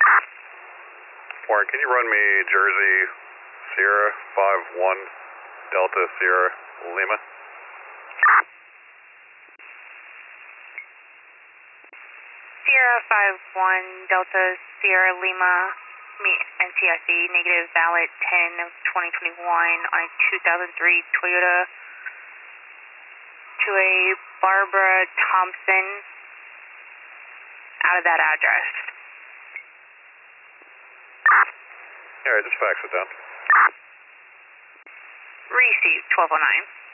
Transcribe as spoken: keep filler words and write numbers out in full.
Warren, can you run me Jersey Sierra five one Delta Sierra Lima? Sierra five one Delta Sierra Lima, meet N C I C, negative valid ten of twenty twenty-one on a two thousand three Toyota to a Barbara Thompson out of that address. Alright, just fax it down. Received twelve oh nine.